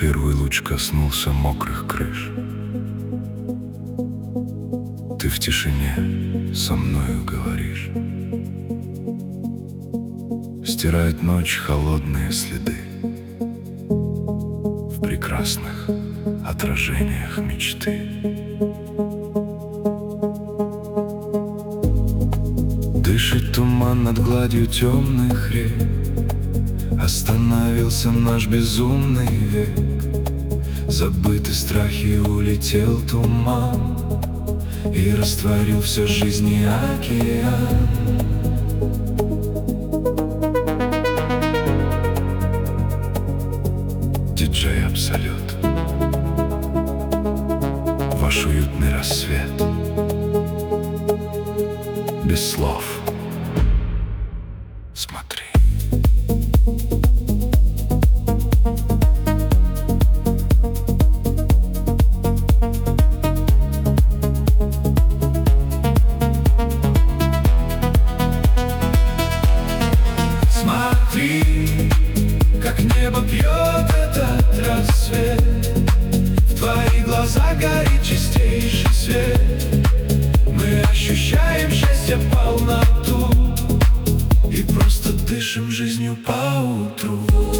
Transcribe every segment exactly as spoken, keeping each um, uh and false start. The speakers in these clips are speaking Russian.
Первый луч коснулся мокрых крыш. Ты в тишине со мною говоришь. Стирает ночь холодные следы в прекрасных отражениях мечты. Дышит туман над гладью темных рек. Остановился наш безумный век. Забыты страхи, улетел туман и растворил все жизни океан. Диджей Абсолют, ваш уютный рассвет. Без слов смотри. Смотри, как небо пьет этот рассвет. В твоих глазах горит чистейший свет. Мы ощущаем счастье, полноту и просто дышим жизнью поутру.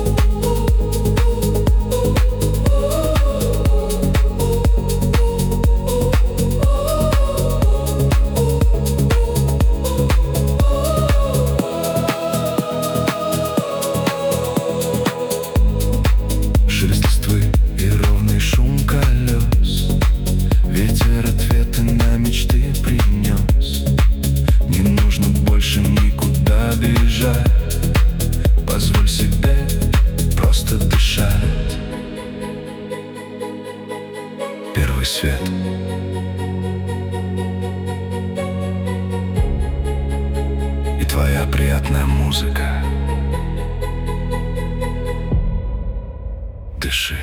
Шелест листвы и ровный шум колес. Ветер ответы на мечты принес. Не нужно больше никуда бежать. Позволь себе просто дышать. Первый свет. И твоя приятная музыка. Дыши.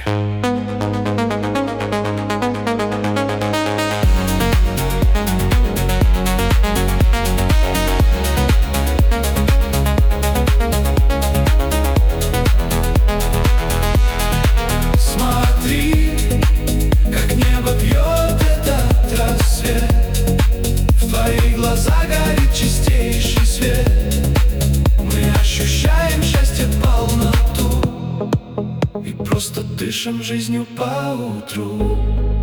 Смотри, как небо пьет этот рассвет. В твоих глазах горит чистейший свет. Мы ощущаем счастье, полноту и просто дышим жизнью поутру.